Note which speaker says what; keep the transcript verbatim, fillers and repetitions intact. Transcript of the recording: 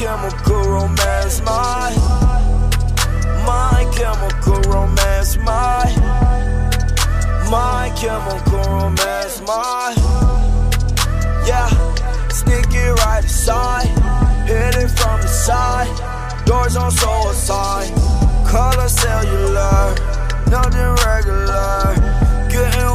Speaker 1: chemical romance, my My chemical romance, my My chemical romance, my Yeah, sneak it right inside, hit it from the side, doors on suicide, color cellular, nothing regular, getting